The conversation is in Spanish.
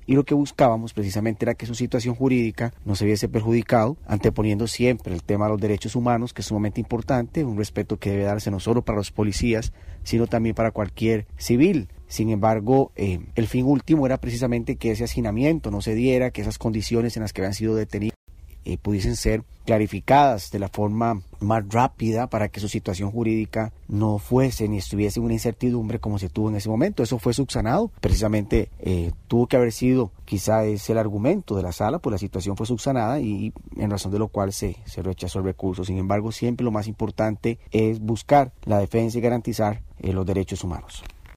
y lo que buscábamos precisamente era que su situación jurídica no se viese perjudicado, anteponiendo siempre el tema de los derechos humanos, que es sumamente importante, un respeto que debe darse no solo para los policías, sino también para cualquier civil. Sin embargo, el fin último era precisamente que ese hacinamiento no se diera, que esas condiciones en las que habían sido detenidos pudiesen ser clarificadas de la forma más rápida para que su situación jurídica no fuese ni estuviese en una incertidumbre como se tuvo en ese momento. Eso fue subsanado, precisamente tuvo que haber sido, quizá es el argumento de la sala, pues la situación fue subsanada y en razón de lo cual se rechazó el recurso. Sin embargo, siempre lo más importante es buscar la defensa y garantizar los derechos humanos.